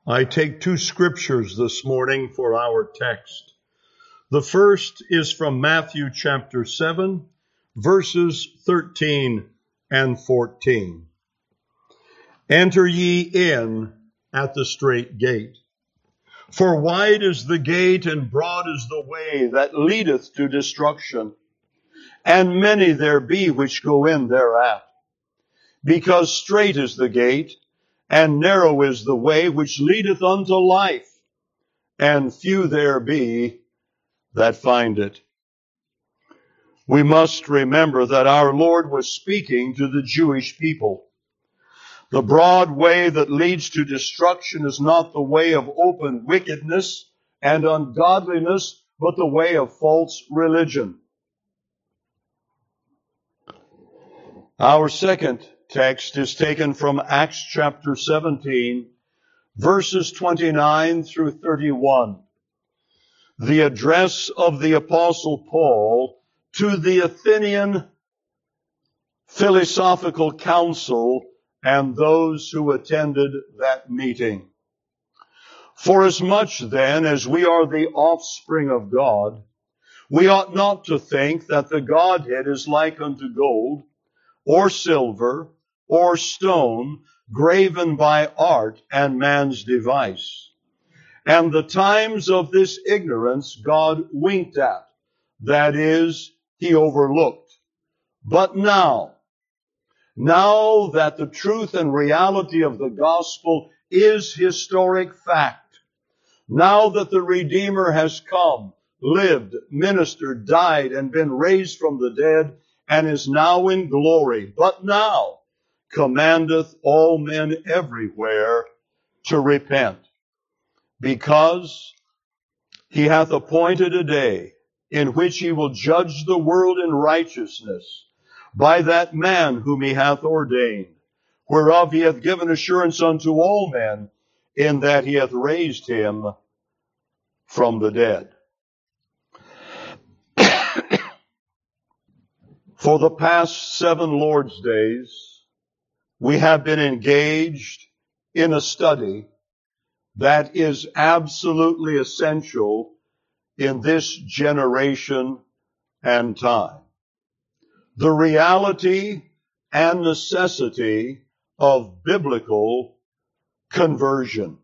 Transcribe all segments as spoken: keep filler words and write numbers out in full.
I take two scriptures this morning for our text. The first is from Matthew chapter seven, verses thirteen and fourteen. Enter ye in at the strait gate. For wide is the gate and broad is the way that leadeth to destruction, and many there be which go in thereat. Because strait is the gate, and narrow is the way which leadeth unto life, and few there be that find it. We must remember that our Lord was speaking to the Jewish people. The broad way that leads to destruction is not the way of open wickedness and ungodliness, but the way of false religion. Our second text is taken from Acts chapter seventeen, verses twenty-nine through thirty-one. The address of the Apostle Paul to the Athenian Philosophical Council and those who attended that meeting. Forasmuch then as we are the offspring of God, we ought not to think that the Godhead is like unto gold, or silver, or stone, graven by art and man's device. And the times of this ignorance God winked at, that is, he overlooked. But now, now that the truth and reality of the gospel is historic fact, now that the Redeemer has come, lived, ministered, died, and been raised from the dead, and is now in glory, but now commandeth all men everywhere to repent, because he hath appointed a day in which he will judge the world in righteousness by that man whom he hath ordained, whereof he hath given assurance unto all men, in that he hath raised him from the dead. For the past seven Lord's days, we have been engaged in a study that is absolutely essential in this generation and time. The reality and necessity of biblical conversion.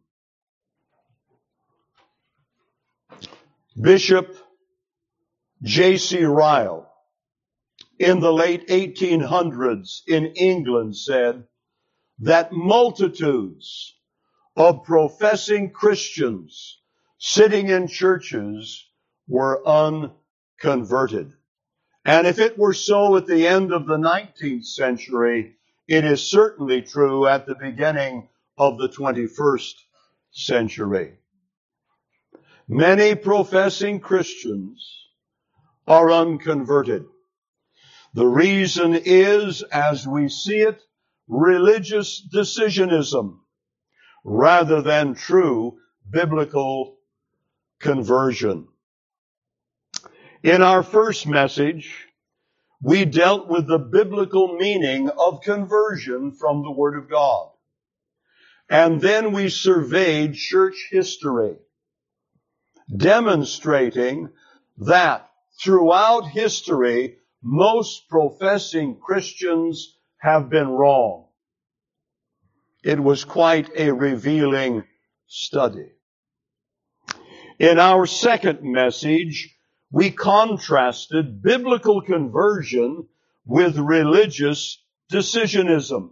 Bishop J C Ryle, in the late eighteen hundreds in England, said that multitudes of professing Christians sitting in churches were unconverted. And if it were so at the end of the nineteenth century, it is certainly true at the beginning of the twenty-first century. Many professing Christians are unconverted. The reason is, as we see it, religious decisionism rather than true biblical conversion. In our first message, we dealt with the biblical meaning of conversion from the Word of God. And then we surveyed church history, demonstrating that throughout history, most professing Christians have been wrong. It was quite a revealing study. In our second message, we contrasted biblical conversion with religious decisionism.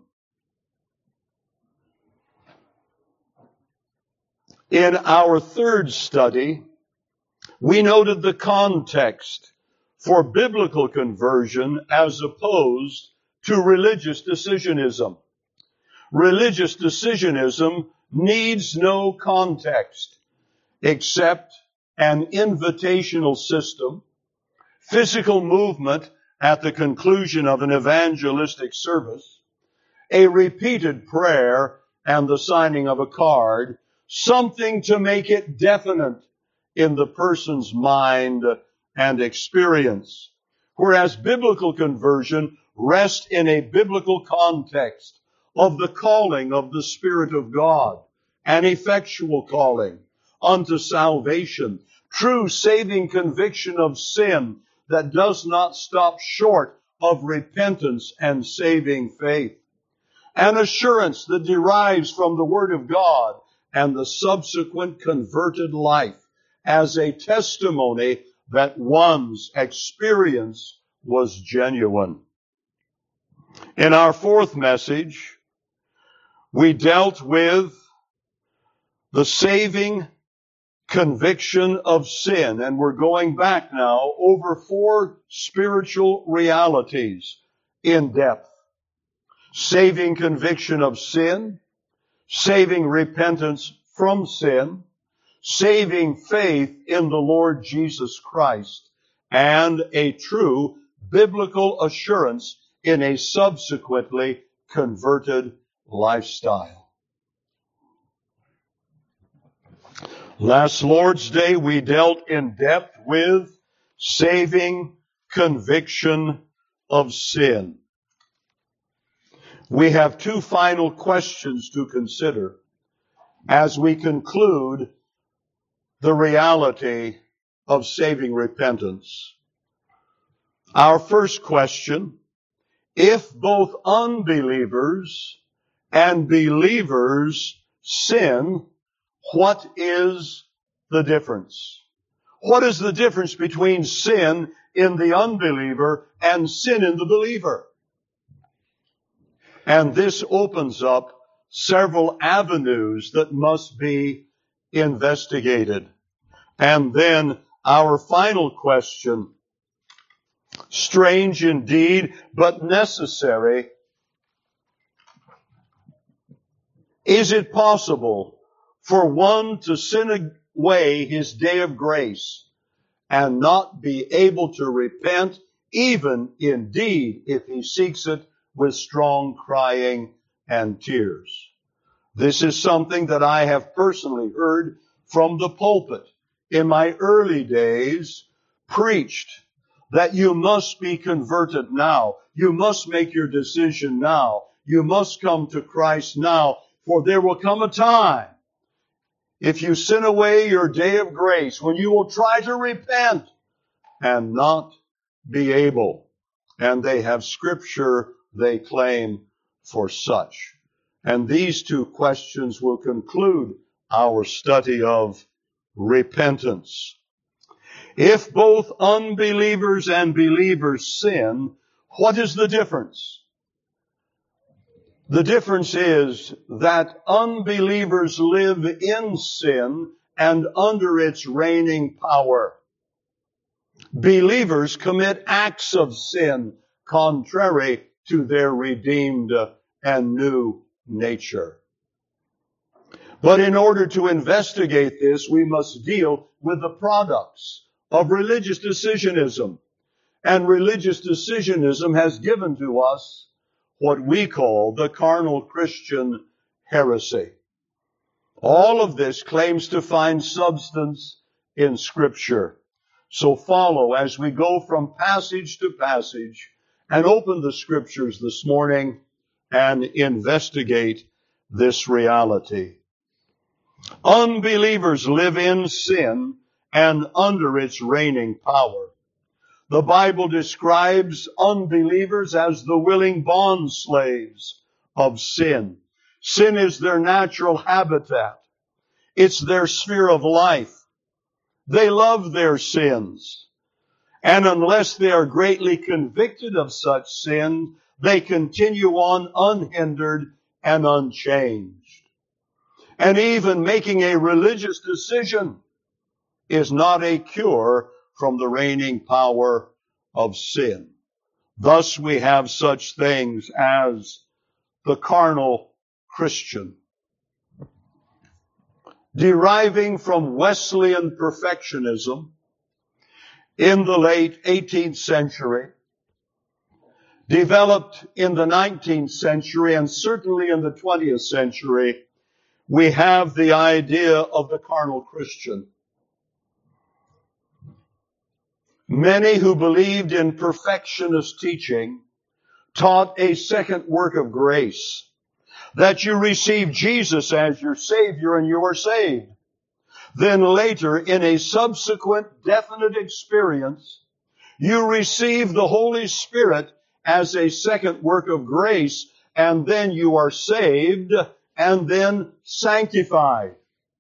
In our third study, we noted the context for biblical conversion as opposed to religious decisionism. Religious decisionism needs no context except an invitational system, physical movement at the conclusion of an evangelistic service, a repeated prayer, and the signing of a card, something to make it definite in the person's mind and experience. Whereas biblical conversion rests in a biblical context of the calling of the Spirit of God an effectual calling unto salvation, true saving conviction of sin that does not stop short of repentance and saving faith, an assurance that derives from the Word of God and the subsequent converted life as a testimony that one's experience was genuine. In our fourth message, we dealt with the saving conviction of sin, and we're going back now over four spiritual realities in depth. Saving conviction of sin, saving repentance from sin, saving faith in the Lord Jesus Christ, and a true biblical assurance in a subsequently converted lifestyle. Last Lord's Day, we dealt in depth with saving conviction of sin. We have two final questions to consider as we conclude the reality of saving repentance. Our first question: if both unbelievers and believers sin, what is the difference? What is the difference between sin in the unbeliever and sin in the believer? And this opens up several avenues that must be investigated. And then our final question, strange indeed, but necessary: is it possible for one to sin away his day of grace and not be able to repent, even indeed if he seeks it with strong crying and tears? This is something that I have personally heard from the pulpit in my early days preached, that you must be converted now. You must make your decision now. You must come to Christ now, for there will come a time, if you sin away your day of grace, when you will try to repent and not be able. And they have scripture, they claim, for such. And these two questions will conclude our study of repentance. If both unbelievers and believers sin, what is the difference? The difference is that unbelievers live in sin and under its reigning power. Believers commit acts of sin contrary to their redeemed and new nature. But in order to investigate this, we must deal with the products of religious decisionism. And religious decisionism has given to us what we call the carnal Christian heresy. All of this claims to find substance in Scripture. So follow as we go from passage to passage and open the Scriptures this morning and investigate this reality. Unbelievers live in sin and under its reigning power. The Bible describes unbelievers as the willing bond slaves of sin. Sin is their natural habitat. It's their sphere of life. They love their sins. And unless they are greatly convicted of such sin, they continue on unhindered and unchanged. And even making a religious decision is not a cure from the reigning power of sin. Thus we have such things as the carnal Christian. Deriving from Wesleyan perfectionism in the late eighteenth century, developed in the nineteenth century, and certainly in the twentieth century, we have the idea of the carnal Christian. Many who believed in perfectionist teaching taught a second work of grace, that you receive Jesus as your Savior and you are saved. Then later, in a subsequent definite experience, you receive the Holy Spirit as a second work of grace, and then you are saved and then sanctified.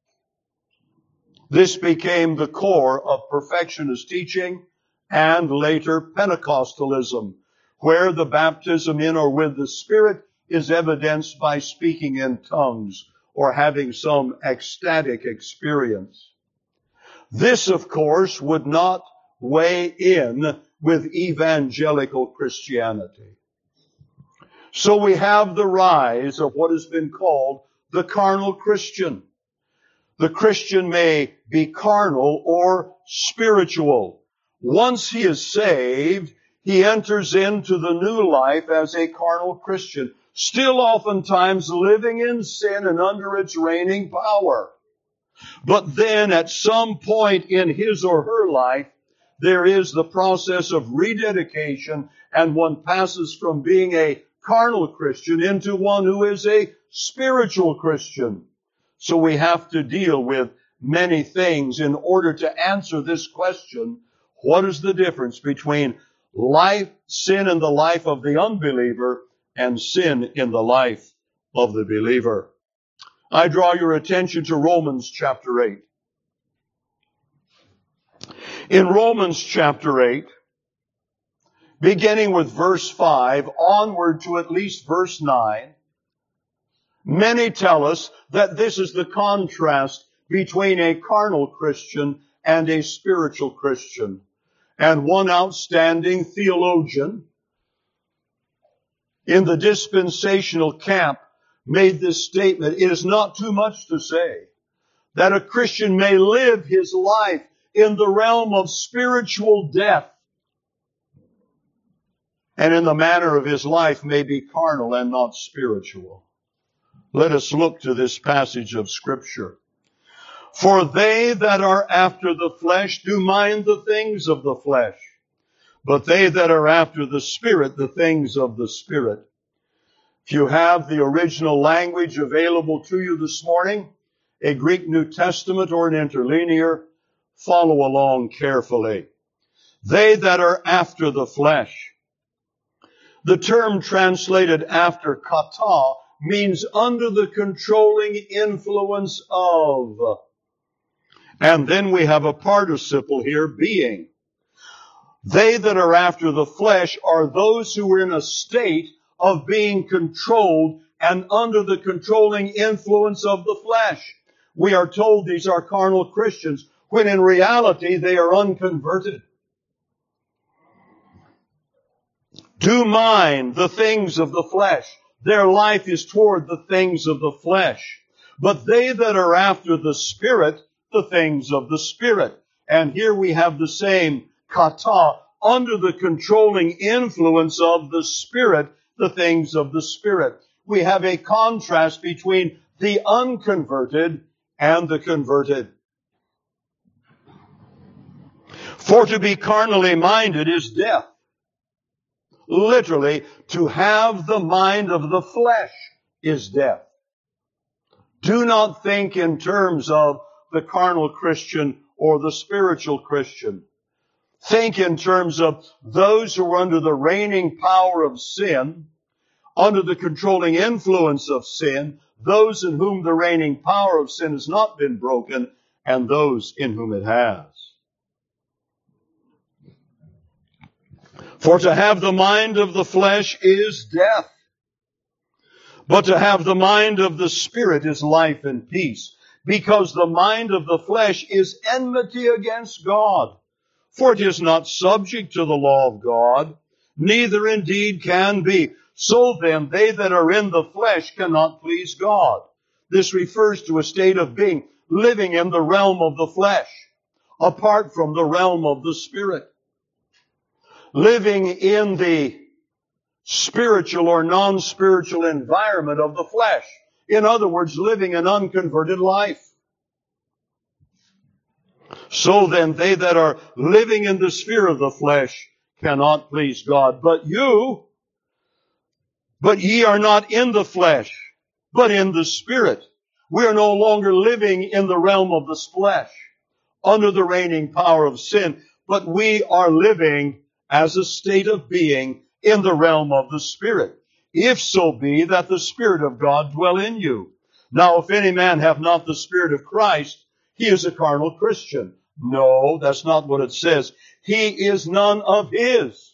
This became the core of perfectionist teaching and later Pentecostalism, where the baptism in or with the Spirit is evidenced by speaking in tongues or having some ecstatic experience. This, of course, would not weigh in with evangelical Christianity. So we have the rise of what has been called the carnal Christian. The Christian may be carnal or spiritual. Once he is saved, he enters into the new life as a carnal Christian, still oftentimes living in sin and under its reigning power. But then at some point in his or her life, there is the process of rededication, and one passes from being a carnal Christian into one who is a spiritual Christian. So we have to deal with many things in order to answer this question: what is the difference between life, sin in the life of the unbeliever and sin in the life of the believer? I draw your attention to Romans chapter eight. In Romans chapter eight, beginning with verse five, onward to at least verse nine, many tell us that this is the contrast between a carnal Christian and a spiritual Christian. And one outstanding theologian in the dispensational camp made this statement: it is not too much to say that a Christian may live his life in the realm of spiritual death, and in the manner of his life may be carnal and not spiritual. Let us look to this passage of Scripture. For they that are after the flesh do mind the things of the flesh, but they that are after the Spirit, the things of the Spirit. If you have the original language available to you this morning, a Greek New Testament or an interlinear, follow along carefully. They that are after the flesh. The term translated after, kata, means under the controlling influence of. And then we have a participle here, being. They that are after the flesh are those who are in a state of being controlled and under the controlling influence of the flesh. We are told these are carnal Christians, when in reality they are unconverted. Do mind the things of the flesh. Their life is toward the things of the flesh. But they that are after the Spirit, the things of the Spirit. And here we have the same kata, under the controlling influence of the Spirit, the things of the Spirit. We have a contrast between the unconverted and the converted. For to be carnally minded is death. Literally, to have the mind of the flesh is death. Do not think in terms of the carnal Christian or the spiritual Christian. Think in terms of those who are under the reigning power of sin, under the controlling influence of sin, those in whom the reigning power of sin has not been broken, and those in whom it has. For to have the mind of the flesh is death, but to have the mind of the Spirit is life and peace, because the mind of the flesh is enmity against God. For it is not subject to the law of God, neither indeed can be. So then, they that are in the flesh cannot please God. This refers to a state of being living in the realm of the flesh, apart from the realm of the Spirit. Living in the spiritual or non-spiritual environment of the flesh. In other words, living an unconverted life. So then, they that are living in the sphere of the flesh cannot please God. But you, but ye are not in the flesh, but in the Spirit. We are no longer living in the realm of the flesh, under the reigning power of sin, but we are living as a state of being in the realm of the Spirit, if so be that the Spirit of God dwell in you. Now, if any man have not the Spirit of Christ, he is a carnal Christian. No, that's not what it says. He is none of his.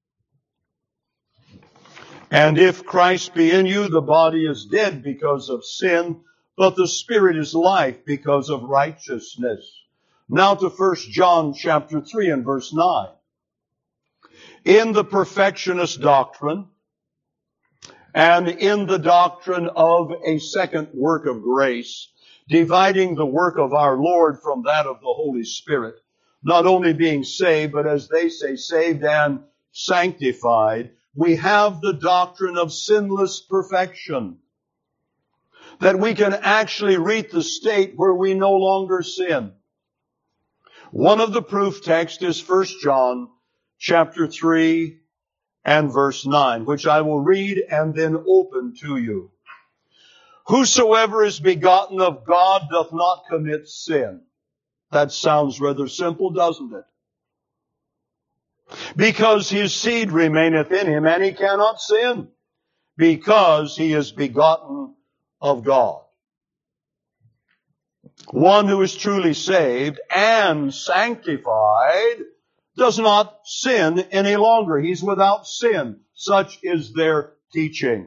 And if Christ be in you, the body is dead because of sin, but the Spirit is life because of righteousness. Now to First John chapter three and verse nine. In the perfectionist doctrine, and in the doctrine of a second work of grace, dividing the work of our Lord from that of the Holy Spirit, not only being saved, but as they say, saved and sanctified, we have the doctrine of sinless perfection, that we can actually reach the state where we no longer sin. One of the proof texts is First John chapter three and verse nine, which I will read and then open to you. Whosoever is begotten of God doth not commit sin. That sounds rather simple, doesn't it? Because his seed remaineth in him, and he cannot sin, because he is begotten of God. One who is truly saved and sanctified does not sin any longer. He's without sin. Such is their teaching.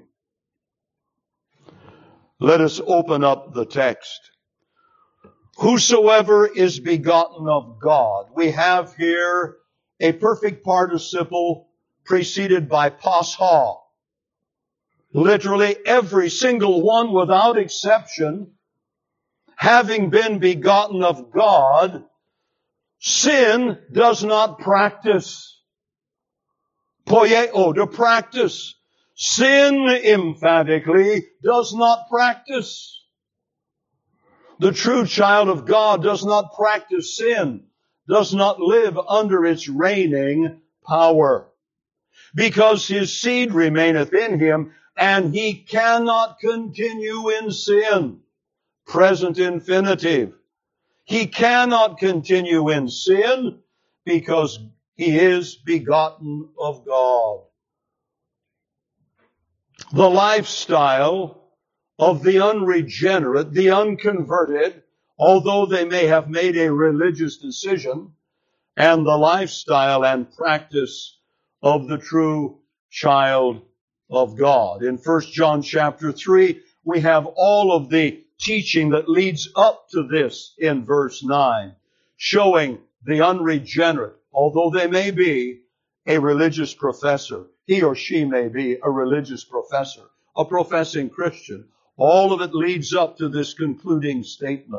Let us open up the text. Whosoever is begotten of God. We have here a perfect participle preceded by pas ha. Literally every single one without exception, having been begotten of God, sin does not practice. Poieo, to practice. Sin, emphatically, does not practice. The true child of God does not practice sin, does not live under its reigning power, because his seed remaineth in him, and he cannot continue in sin. Present infinitive. He cannot continue in sin because he is begotten of God. The lifestyle of the unregenerate, the unconverted, although they may have made a religious decision, and the lifestyle and practice of the true child of God. In First John chapter three, we have all of the teaching that leads up to this in verse nine, showing the unregenerate, although they may be a religious professor, he or she may be a religious professor, a professing Christian. All of it leads up to this concluding statement.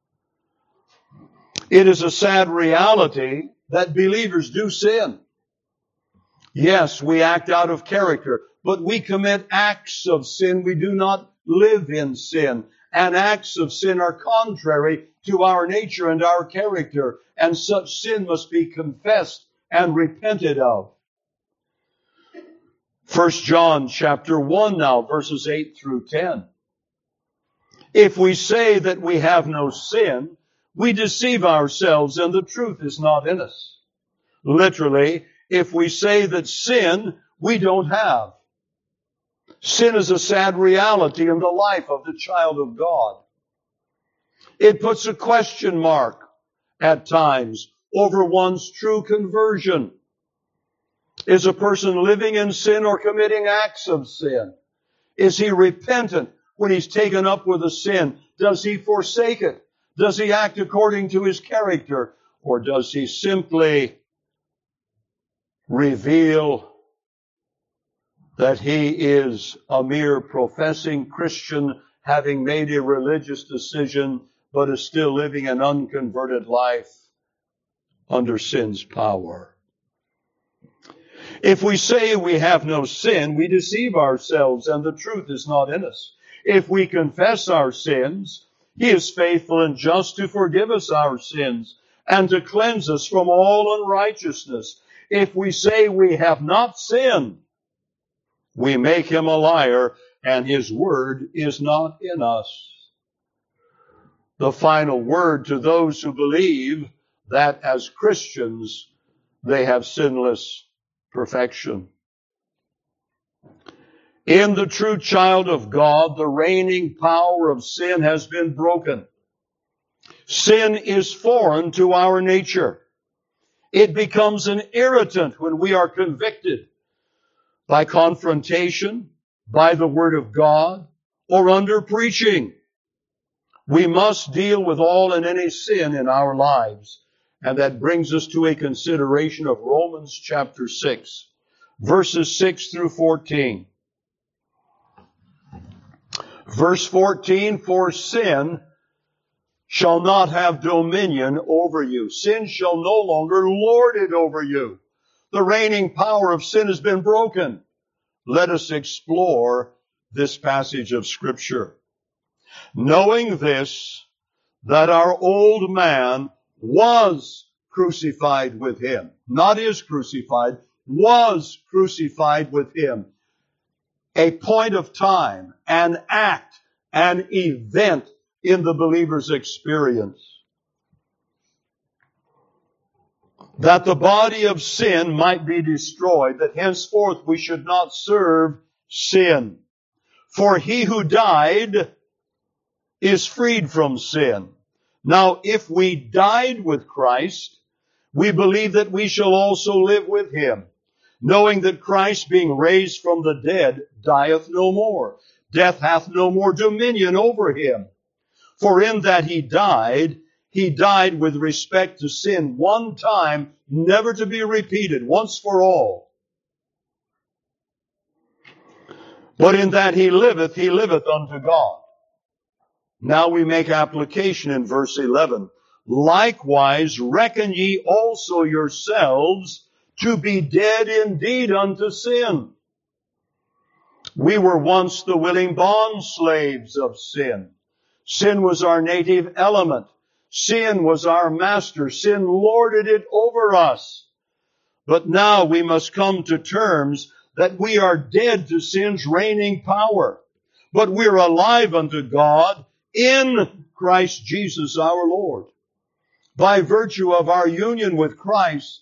It is a sad reality that believers do sin. Yes, we act out of character, but we commit acts of sin. We do not live in sin. And acts of sin are contrary to our nature and our character, and such sin must be confessed and repented of. First John chapter one now, verses eight through ten. If we say that we have no sin, we deceive ourselves and the truth is not in us. Literally, if we say that sin we don't have. Sin is a sad reality in the life of the child of God. It puts a question mark at times over one's true conversion. Is a person living in sin or committing acts of sin? Is he repentant when he's taken up with a sin? Does he forsake it? Does he act according to his character? Or does he simply reveal that he is a mere professing Christian, having made a religious decision, but is still living an unconverted life under sin's power? If we say we have no sin, we deceive ourselves and the truth is not in us. If we confess our sins, he is faithful and just to forgive us our sins and to cleanse us from all unrighteousness. If we say we have not sinned, we make him a liar and His Word is not in us. The final word to those who believe that as Christians they have sinless perfection. In the true child of God, the reigning power of sin has been broken. Sin is foreign to our nature. It becomes an irritant when we are convicted by confrontation, by the Word of God, or under preaching. We must deal with all and any sin in our lives. And that brings us to a consideration of Romans chapter six, verses six through fourteen. Verse fourteen, for sin shall not have dominion over you. Sin shall no longer lord it over you. The reigning power of sin has been broken. Let us explore this passage of Scripture. Knowing this, that our old man was crucified with Him, not is crucified, was crucified with Him. A point of time, an act, an event in the believer's experience. That the body of sin might be destroyed, that henceforth we should not serve sin. For he who died is freed from sin. Now, if we died with Christ, we believe that we shall also live with Him, knowing that Christ, being raised from the dead, dieth no more. Death hath no more dominion over Him. For in that He died, He died with respect to sin one time, never to be repeated, once for all. But in that He liveth, He liveth unto God. Now we make application in verse eleven. Likewise reckon ye also yourselves to be dead indeed unto sin. We were once the willing bondslaves of sin. Sin was our native element. Sin was our master. Sin lorded it over us. But now we must come to terms that we are dead to sin's reigning power. But we're alive unto God in Christ Jesus our Lord. By virtue of our union with Christ,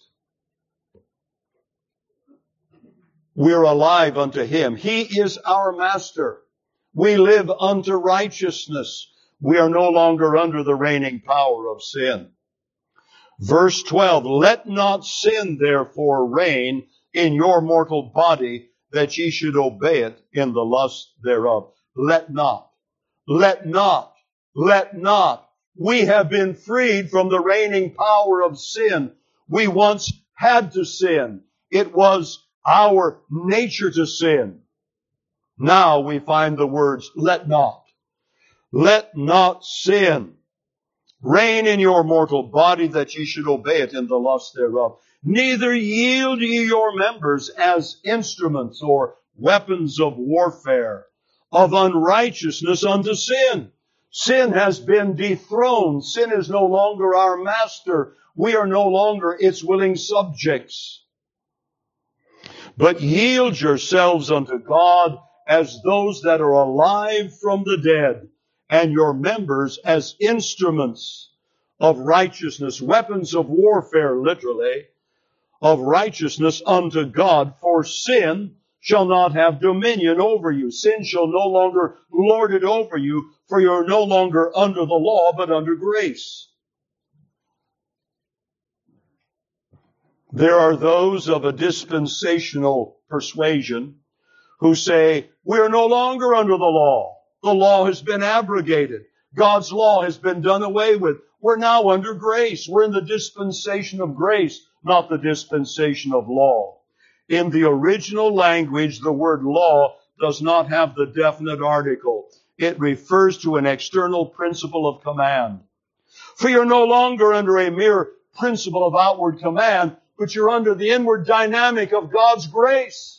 we're alive unto Him. He is our master. We live unto righteousness. We are no longer under the reigning power of sin. Verse twelve, let not sin therefore reign in your mortal body, that ye should obey it in the lust thereof. Let not. Let not. Let not. We have been freed from the reigning power of sin. We once had to sin. It was our nature to sin. Now we find the words, let not. Let not sin reign in your mortal body, that ye should obey it in the lust thereof. Neither yield ye your members as instruments or weapons of warfare, of unrighteousness unto sin. Sin has been dethroned. Sin is no longer our master. We are no longer its willing subjects. But yield yourselves unto God as those that are alive from the dead, and your members as instruments of righteousness, weapons of warfare, literally, of righteousness unto God. For sin shall not have dominion over you. Sin shall no longer lord it over you, for you are no longer under the law, but under grace. There are those of a dispensational persuasion who say, we are no longer under the law. The law has been abrogated. God's law has been done away with. We're now under grace. We're in the dispensation of grace, not the dispensation of law. In the original language, the word law does not have the definite article. It refers to an external principle of command. For you're no longer under a mere principle of outward command, but you're under the inward dynamic of God's grace.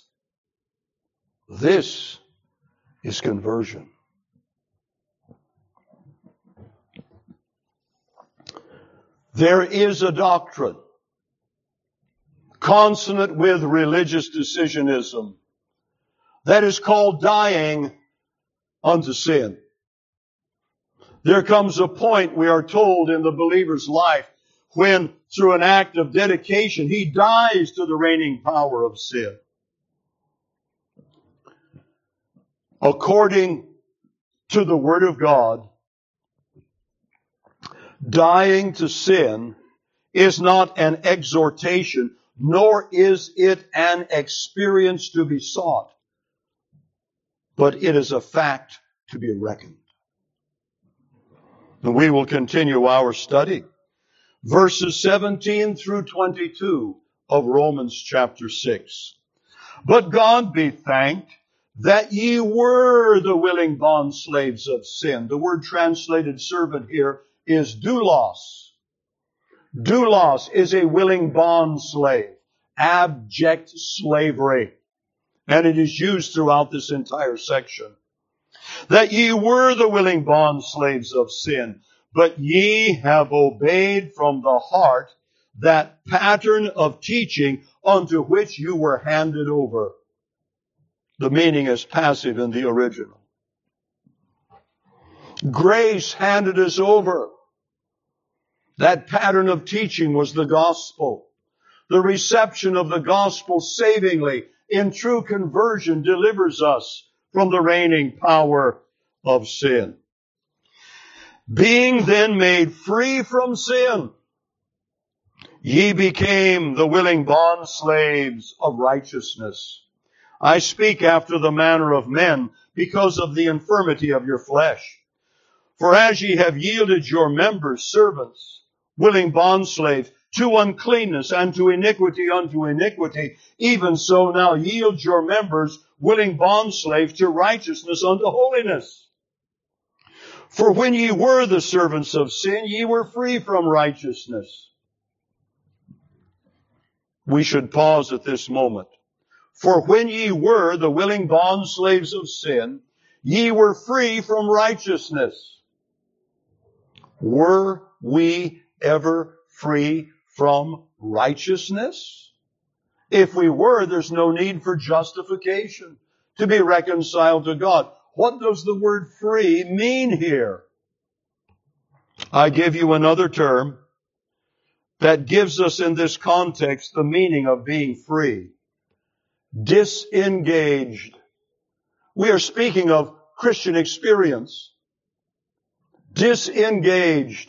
This is conversion. There is a doctrine consonant with religious decisionism that is called dying unto sin. There comes a point, we are told, in the believer's life when, through an act of dedication, he dies to the reigning power of sin. According to the Word of God, dying to sin is not an exhortation, nor is it an experience to be sought, but it is a fact to be reckoned. And we will continue our study. Verses seventeen through twenty-two of Romans chapter six. But God be thanked that ye were the willing bondslaves of sin. The word translated servant here is doulos. Doulos is a willing bondslave, abject slavery. And it is used throughout this entire section. That ye were the willing bondslaves of sin, but ye have obeyed from the heart that pattern of teaching unto which you were handed over. The meaning is passive in the original. Grace handed us over. That pattern of teaching was the gospel. The reception of the gospel savingly in true conversion delivers us from the reigning power of sin. Being then made free from sin, ye became the willing bondslaves of righteousness. I speak after the manner of men because of the infirmity of your flesh. For as ye have yielded your members servants, willing bondslaves, to uncleanness and to iniquity unto iniquity, even so now yield your members, willing bondslaves, to righteousness unto holiness. For when ye were the servants of sin, ye were free from righteousness. We should pause at this moment. For when ye were the willing bondslaves of sin, ye were free from righteousness. Were we ever free from righteousness? If we were, there's no need for justification to be reconciled to God. What does the word free mean here? I give you another term that gives us in this context the meaning of being free. Disengaged. We are speaking of Christian experience. Disengaged.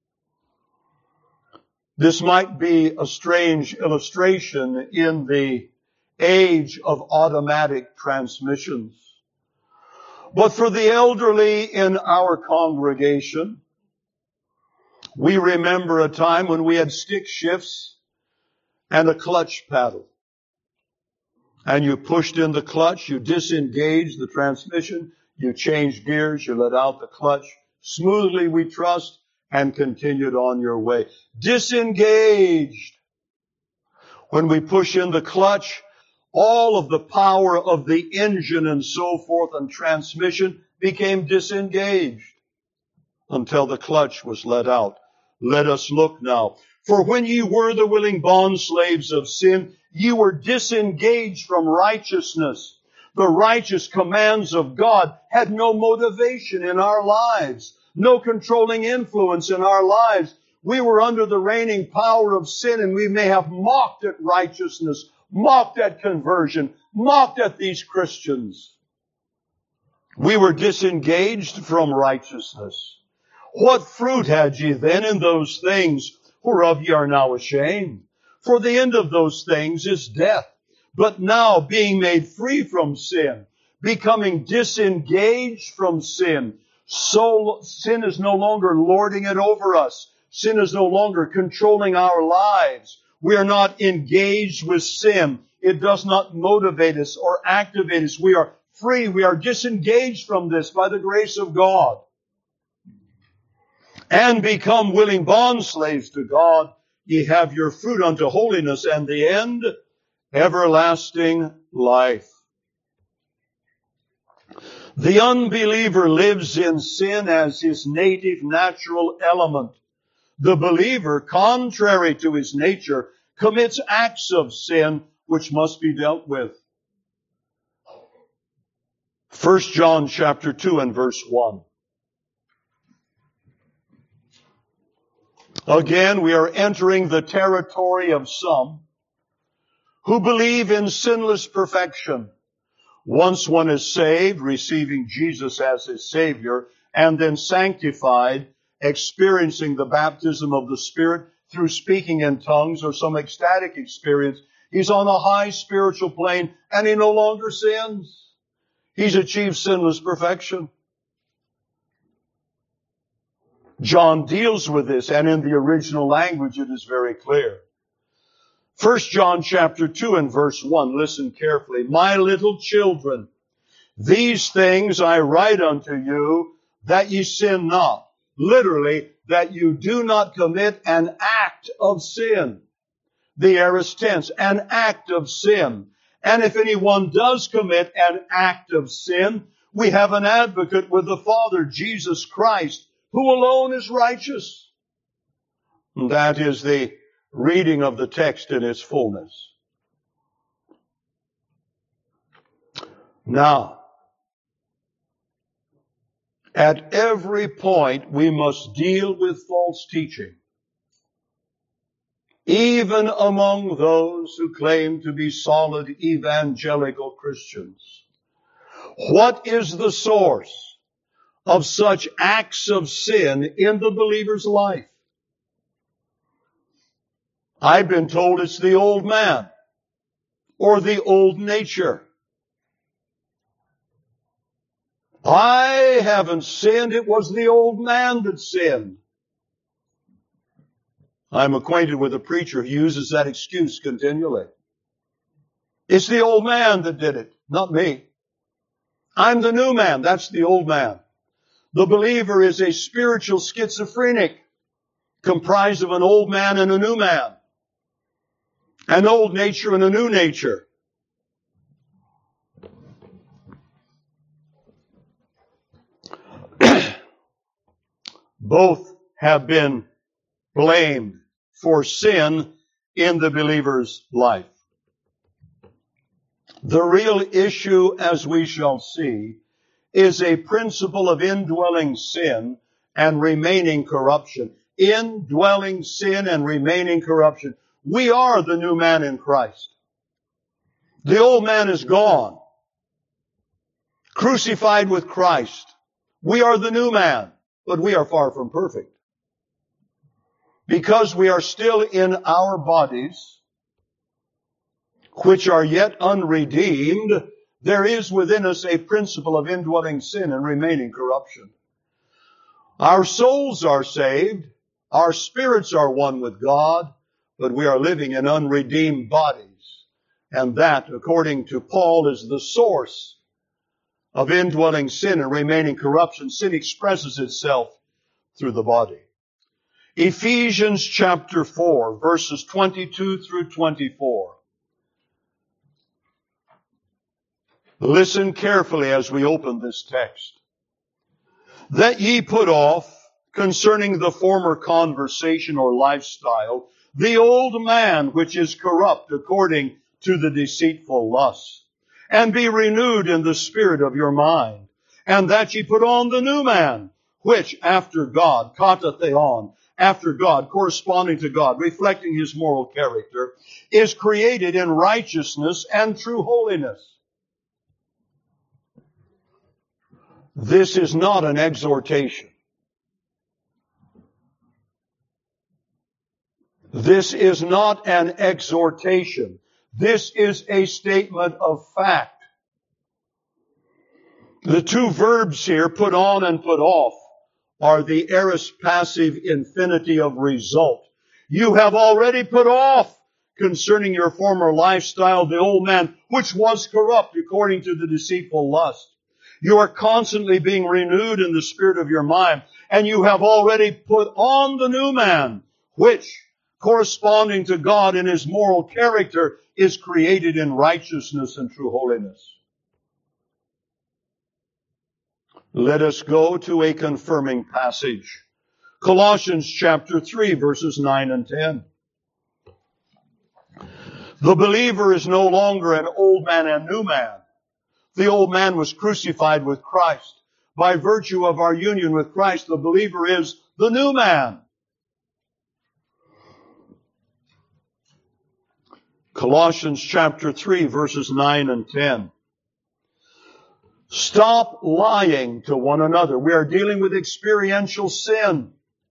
This might be a strange illustration in the age of automatic transmissions. But for the elderly in our congregation, we remember a time when we had stick shifts and a clutch paddle. And you pushed in the clutch, you disengaged the transmission, you changed gears, you let out the clutch. Smoothly, we trust, and continued on your way. Disengaged. When we push in the clutch, all of the power of the engine and so forth and transmission became disengaged until the clutch was let out. Let us look now. For when ye were the willing bondslaves of sin, ye were disengaged from righteousness. The righteous commands of God had no motivation in our lives, no controlling influence in our lives. We were under the reigning power of sin, and we may have mocked at righteousness, mocked at conversion, mocked at these Christians. We were disengaged from righteousness. What fruit had ye then in those things whereof ye are now ashamed? For the end of those things is death. But now, being made free from sin, becoming disengaged from sin, so sin is no longer lording it over us. Sin is no longer controlling our lives. We are not engaged with sin. It does not motivate us or activate us. We are free. We are disengaged from this by the grace of God. And become willing bondslaves to God. Ye have your fruit unto holiness, and the end, everlasting life. The unbeliever lives in sin as his native natural element. The believer, contrary to his nature, commits acts of sin which must be dealt with. First John chapter two and verse one. Again, we are entering the territory of some who believe in sinless perfection. Once one is saved, receiving Jesus as his Savior, and then sanctified, experiencing the baptism of the Spirit through speaking in tongues or some ecstatic experience, he's on a high spiritual plane and he no longer sins. He's achieved sinless perfection. John deals with this, and in the original language it is very clear. First John chapter two and verse one, listen carefully. My little children, these things I write unto you, that ye sin not. Literally, that you do not commit an act of sin. The aorist tense, an act of sin. And if anyone does commit an act of sin, we have an advocate with the Father, Jesus Christ, who alone is righteous. And that is the reading of the text in its fullness. Now, at every point we must deal with false teaching, even among those who claim to be solid evangelical Christians. What is the source of such acts of sin in the believer's life? I've been told it's the old man or the old nature. I haven't sinned. It was the old man that sinned. I'm acquainted with a preacher who uses that excuse continually. It's the old man that did it, not me. I'm the new man. That's the old man. The believer is a spiritual schizophrenic comprised of an old man and a new man. An old nature and a new nature. Both have been blamed for sin in the believer's life. The real issue, as we shall see, is a principle of indwelling sin and remaining corruption. Indwelling sin and remaining corruption. We are the new man in Christ. The old man is gone. Crucified with Christ. We are the new man, but we are far from perfect. Because we are still in our bodies, which are yet unredeemed, there is within us a principle of indwelling sin and remaining corruption. Our souls are saved, our spirits are one with God, but we are living in unredeemed bodies. And that, according to Paul, is the source of indwelling sin and remaining corruption. Sin expresses itself through the body. Ephesians chapter four, verses twenty-two through twenty-four. Listen carefully as we open this text. That ye put off, concerning the former conversation or lifestyle, the old man which is corrupt according to the deceitful lusts, and be renewed in the spirit of your mind, and that ye put on the new man, which after God, kata theon, after God, corresponding to God, reflecting his moral character, is created in righteousness and true holiness. This is not an exhortation. This is not an exhortation. This is a statement of fact. The two verbs here, put on and put off, are the aorist passive infinitive of result. You have already put off, concerning your former lifestyle, the old man, which was corrupt according to the deceitful lust. You are constantly being renewed in the spirit of your mind, and you have already put on the new man, which, corresponding to God in his moral character, is created in righteousness and true holiness. Let us go to a confirming passage. Colossians chapter three, verses nine and ten. The believer is no longer an old man and new man, The old man was crucified with Christ. By virtue of our union with Christ, the believer is the new man. Colossians chapter three, verses nine and ten. Stop lying to one another. We are dealing with experiential sin.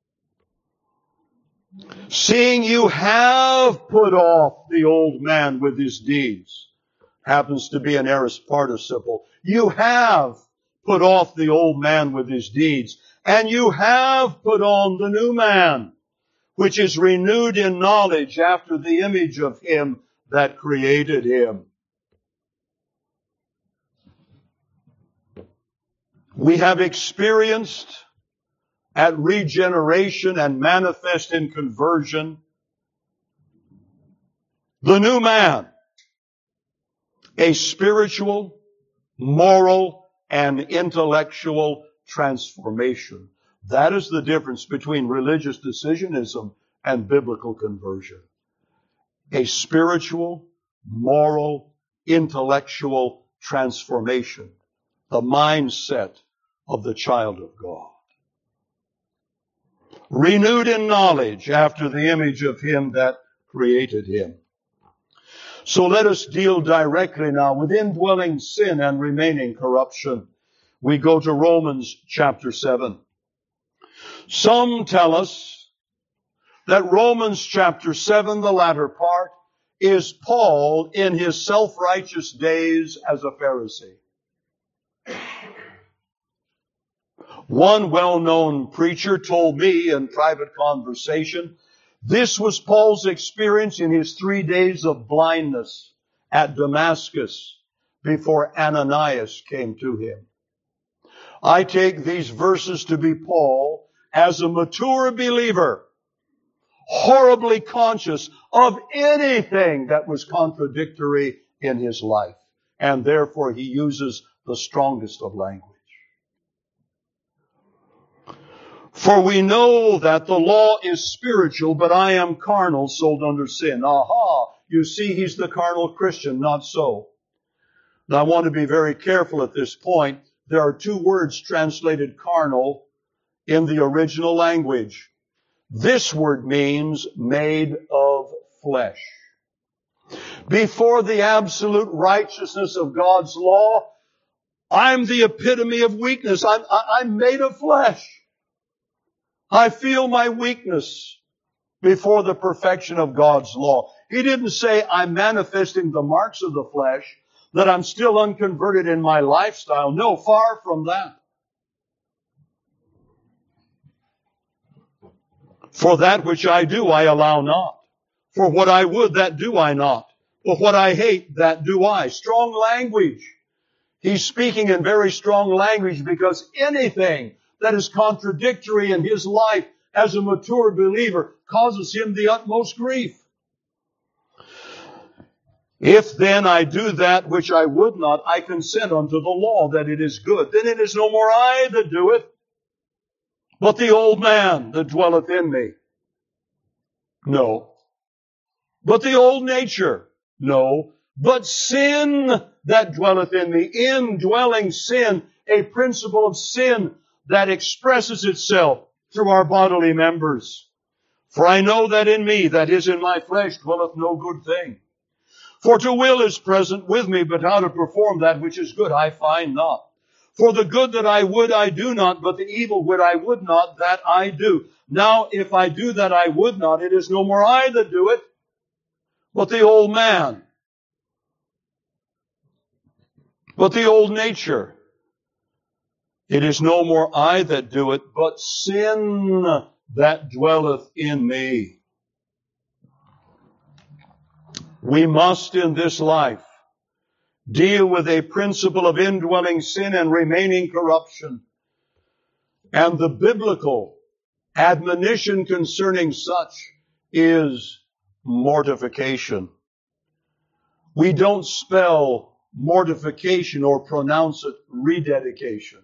Seeing you have put off the old man with his deeds. Happens to be an aorist participle. You have put off the old man with his deeds, and you have put on the new man, which is renewed in knowledge after the image of him that created him. We have experienced at regeneration and manifest in conversion the new man, a spiritual, moral, and intellectual transformation. That is the difference between religious decisionism and biblical conversion. A spiritual, moral, intellectual transformation. The mindset of the child of God. Renewed in knowledge after the image of him that created him. So let us deal directly now with indwelling sin and remaining corruption. We go to Romans chapter seven. Some tell us that Romans chapter seven, the latter part, is Paul in his self-righteous days as a Pharisee. One well-known preacher told me in private conversation, this was Paul's experience in his three days of blindness at Damascus before Ananias came to him. I take these verses to be Paul as a mature believer, horribly conscious of anything that was contradictory in his life, and therefore he uses the strongest of language. For we know that the law is spiritual, but I am carnal, sold under sin. Aha! You see, he's the carnal Christian, not so. Now I want to be very careful at this point. There are two words translated carnal in the original language. This word means made of flesh. Before the absolute righteousness of God's law, I'm the epitome of weakness. I'm, I'm made of flesh. I feel my weakness before the perfection of God's law. He didn't say I'm manifesting the marks of the flesh, that I'm still unconverted in my lifestyle. No, far from that. For that which I do, I allow not. For what I would, that do I not. But what I hate, that do I. Strong language. He's speaking in very strong language because anything that is contradictory in his life as a mature believer causes him the utmost grief. If then I do that which I would not, I consent unto the law that it is good. Then it is no more I that do it, but the old man that dwelleth in me. No. But the old nature. No. But sin that dwelleth in me. Indwelling sin, a principle of sin that expresses itself through our bodily members. For I know that in me, that is in my flesh, dwelleth no good thing. For to will is present with me, but how to perform that which is good I find not. For the good that I would I do not, but the evil which I would not, that I do. Now if I do that I would not, it is no more I that do it, but the old man, but the old nature. It is no more I that do it, but sin that dwelleth in me. We must in this life deal with a principle of indwelling sin and remaining corruption. And the biblical admonition concerning such is mortification. We don't spell mortification or pronounce it rededication.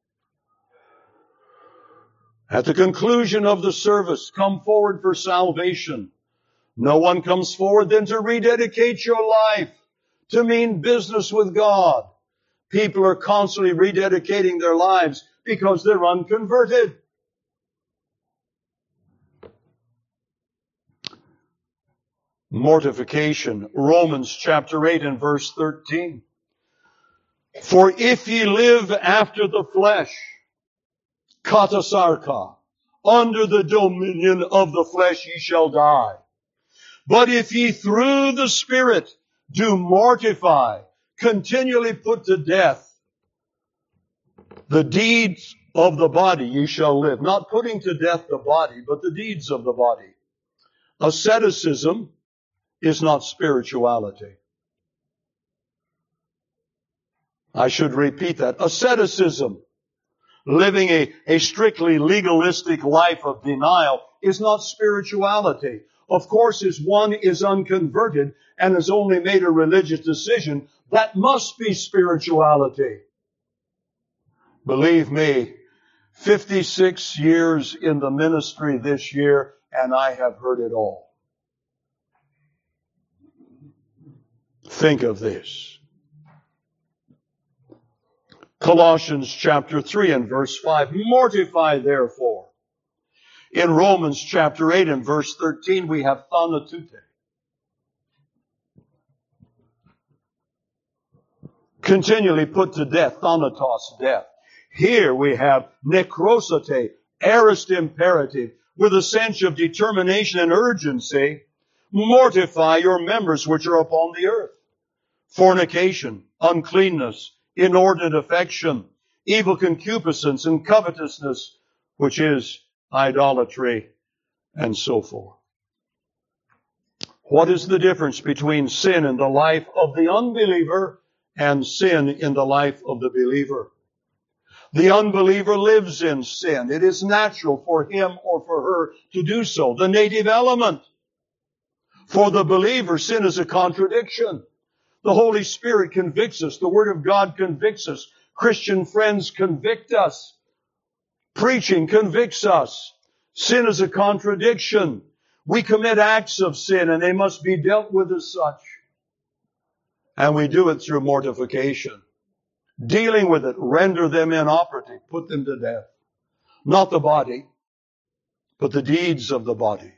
At the conclusion of the service, come forward for salvation. No one comes forward then to rededicate your life, to mean business with God. People are constantly rededicating their lives because they're unconverted. Mortification. Romans chapter eight and verse thirteen. For if ye live after the flesh, katasarka, under the dominion of the flesh ye shall die. But if ye through the Spirit do mortify, continually put to death the deeds of the body, ye shall live. Not putting to death the body, but the deeds of the body. Asceticism is not spirituality. I should repeat that. Asceticism, living a, a strictly legalistic life of denial, is not spirituality. Of course, as one is unconverted and has only made a religious decision, that must be spirituality. Believe me, fifty-six years in the ministry this year, and I have heard it all. Think of this. Colossians chapter three and verse five. Mortify therefore. In Romans chapter eight and verse thirteen we have thanatute. Continually put to death, thanatos, death. Here we have nekrosate, aorist imperative, with a sense of determination and urgency. Mortify your members which are upon the earth. Fornication, uncleanness, inordinate affection, evil concupiscence, and covetousness, which is idolatry, and so forth. What is the difference between sin in the life of the unbeliever and sin in the life of the believer? The unbeliever lives in sin. It is natural for him or for her to do so. The native element. For the believer, sin is a contradiction. The Holy Spirit convicts us. The Word of God convicts us. Christian friends convict us. Preaching convicts us. Sin is a contradiction. We commit acts of sin and they must be dealt with as such. And we do it through mortification. Dealing with it, render them inoperative, put them to death. Not the body, but the deeds of the body.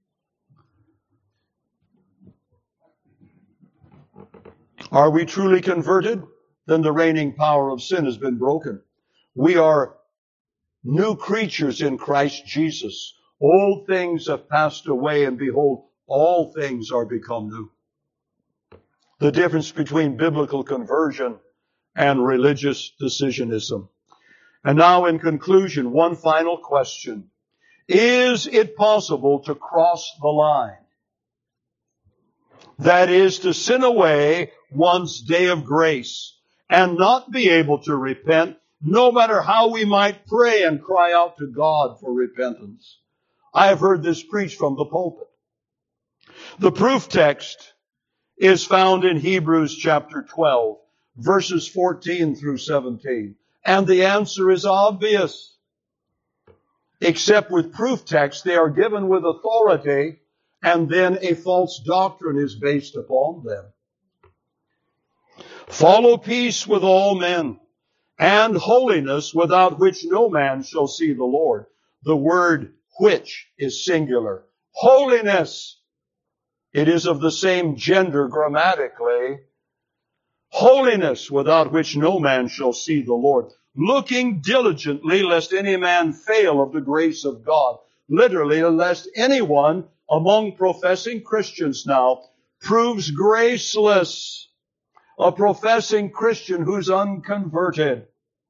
Are we truly converted? Then the reigning power of sin has been broken. We are new creatures in Christ Jesus. Old things have passed away, and behold, all things are become new. The difference between biblical conversion and religious decisionism. And now in conclusion, one final question. Is it possible to cross the line? That is, to sin away one's day of grace and not be able to repent, no matter how we might pray and cry out to God for repentance. I have heard this preached from the pulpit. The proof text is found in Hebrews chapter twelve, verses fourteen through seventeen. And the answer is obvious. Except with proof texts, they are given with authority, and then a false doctrine is based upon them. Follow peace with all men, and holiness, without which no man shall see the Lord. The word which is singular. Holiness. It is of the same gender grammatically. Holiness, without which no man shall see the Lord. Looking diligently, lest any man fail of the grace of God. Literally, lest anyone among professing Christians now proves graceless. A professing Christian who's unconverted.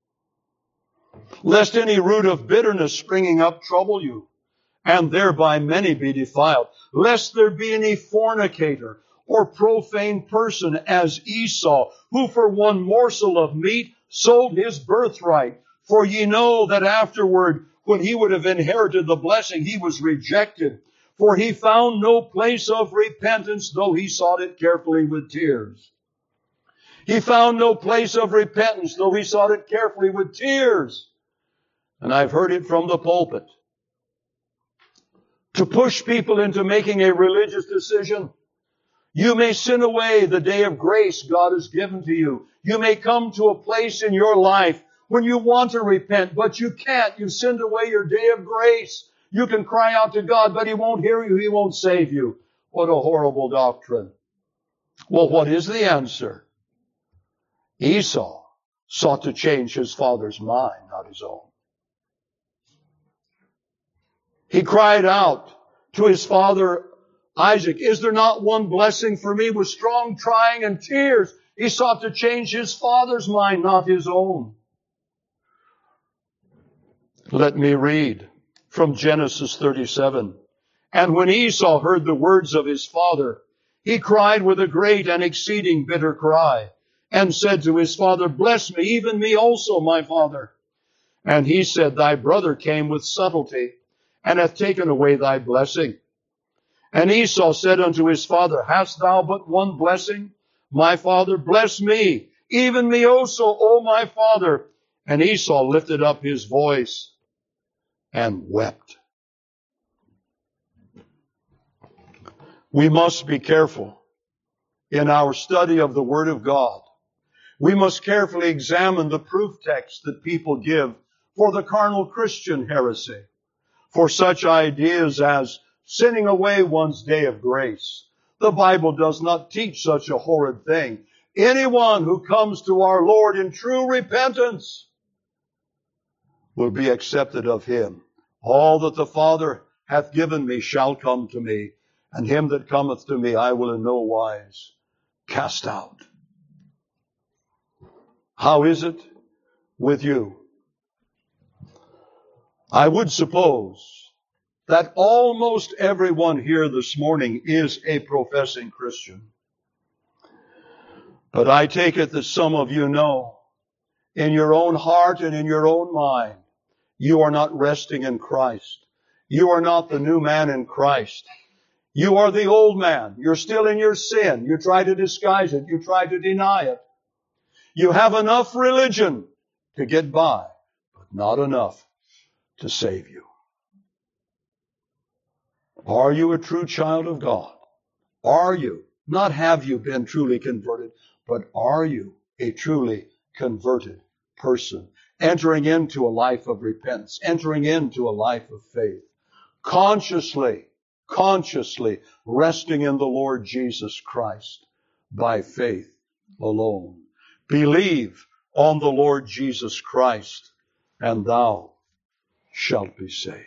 Lest any root of bitterness springing up trouble you, and thereby many be defiled. Lest there be any fornicator or profane person as Esau, who for one morsel of meat sold his birthright. For ye know that afterward, when he would have inherited the blessing, he was rejected. For he found no place of repentance, though he sought it carefully with tears. He found no place of repentance, though he sought it carefully with tears. And I've heard it from the pulpit. To push people into making a religious decision, You may sin away the day of grace God has given to you. You may come to a place in your life when you want to repent, but you can't. You've sinned away your day of grace. You can cry out to God, but He won't hear you. He won't save you. What a horrible doctrine. Well, what is the answer? Esau sought to change his father's mind, not his own. He cried out to his father Isaac, is there not one blessing for me? With strong crying and tears, he sought to change his father's mind, not his own. Let me read from Genesis thirty-seven. And when Esau heard the words of his father, he cried with a great and exceeding bitter cry, and said to his father, bless me, even me also, my father. And he said, thy brother came with subtlety, and hath taken away thy blessing. And Esau said unto his father, hast thou but one blessing? My father, bless me, even me also, O my father. And Esau lifted up his voice and wept. We must be careful in our study of the Word of God. We must carefully examine the proof texts that people give for the carnal Christian heresy, for such ideas as sinning away one's day of grace. The Bible does not teach such a horrid thing. Anyone who comes to our Lord in true repentance will be accepted of Him. All that the Father hath given me shall come to me, and him that cometh to me I will in no wise cast out. How is it with you? I would suppose that almost everyone here this morning is a professing Christian. But I take it that some of you know, in your own heart and in your own mind, you are not resting in Christ. You are not the new man in Christ. You are the old man. You're still in your sin. You try to disguise it. You try to deny it. You have enough religion to get by, but not enough to save you. Are you a true child of God? Are you? Not have you been truly converted, but are you a truly converted person, entering into a life of repentance, entering into a life of faith, consciously, consciously resting in the Lord Jesus Christ by faith alone. Believe on the Lord Jesus Christ, and thou shalt be saved.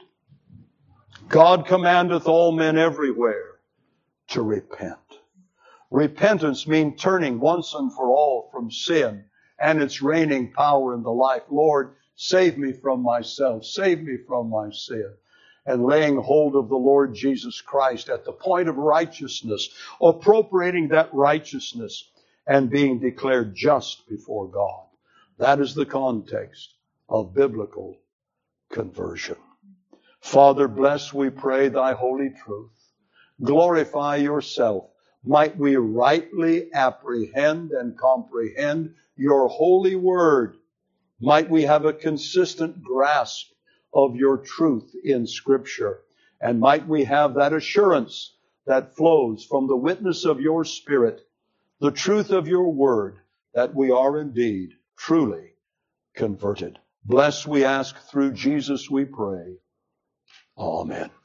God commandeth all men everywhere to repent. Repentance means turning once and for all from sin and its reigning power in the life. Lord, save me from myself. Save me from my sin. And laying hold of the Lord Jesus Christ at the point of righteousness, appropriating that righteousness and being declared just before God. That is the context of biblical conversion. Father, bless, we pray, thy holy truth. Glorify yourself. Might we rightly apprehend and comprehend your holy word. Might we have a consistent grasp of your truth in Scripture. And might we have that assurance that flows from the witness of your Spirit, the truth of your word, that we are indeed truly converted. Bless, we ask, through Jesus we pray. Amen.